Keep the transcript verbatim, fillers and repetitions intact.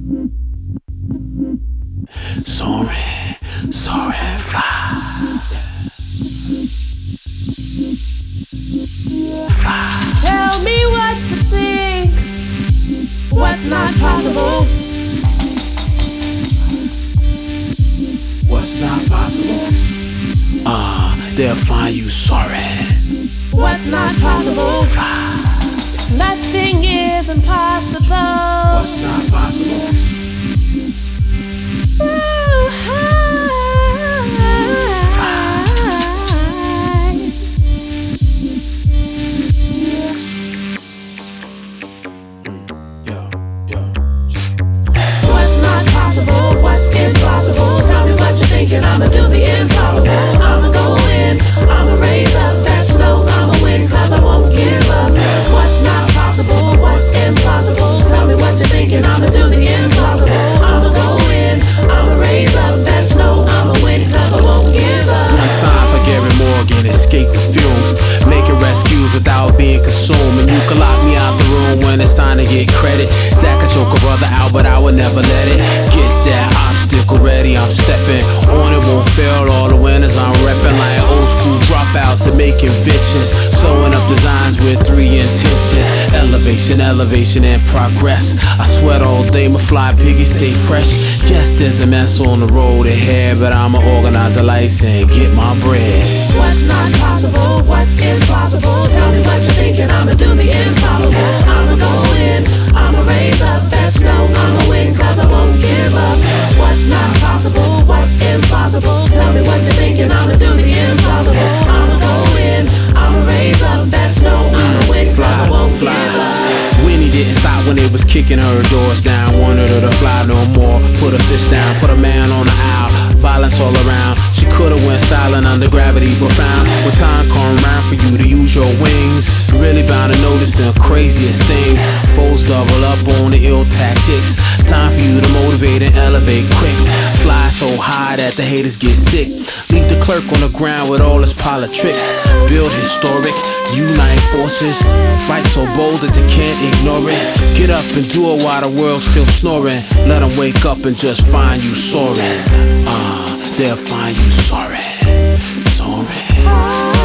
Soaring, soaring, fly. Fly. Tell me what you think. What's not possible? What's not possible? Ah, uh, they'll find you soaring. What's not possible? Fly. Nothing is impossible. What's not possible? So high. Yo, yo. What's not possible? What's impossible? Tell me what you're thinking. I'ma do the improbable. I'ma go in. I'ma raise up that snow. I'ma win, cause I won't give up. What's not possible? What's impossible? Tell me what you're thinking. I'ma do the impossible. I'ma go in. I'ma raise up that snow. I'ma win, cause I won't give up. One time for Gary Morgan, escape the fumes, making rescues without being consumed. And you can lock me out the room when it's time to get credit. That could choke a brother out, but I would never let it get that obstacle ready. I'm stepping on it, won't fail. All the winners I'm repping like old school dropouts and making inventions, sewing up designs with three intentions: elevation, elevation, and progress. I sweat all day, my fly piggy stay fresh. Yes, there's a mess on the road ahead, but I'ma organize a license and get my bread. What's not possible? What's impossible? Tell me what you're thinking. I'ma do the improbable. I'ma go in. I'ma raise up that snow. I'ma win, cause I won't give up. What's not possible? What's impossible? Tell me what you're thinking. I'ma do the impossible. I'ma go in. I'ma raise up that snow. I'ma win, cause I won't give up. Winnie didn't stop when they was kicking her doors down. Wanted her to fly no more. Put her fist down, put a man on the aisle. Violence all around. She could've went silent under gravity, profound. When time come around for you to use your wings, you're really bound to notice the craziest things. Foes double up on the ill tactics. Time for you to motivate and elevate quick. Fly so high that the haters get sick. Leave the clerk on the ground with all his politics. Build historic, unite forces. Fight so bold that they can't ignore it. Get up and do it while the world's still snoring. Let them wake up and just find you soaring. Ah, uh, they'll find you soaring, soaring.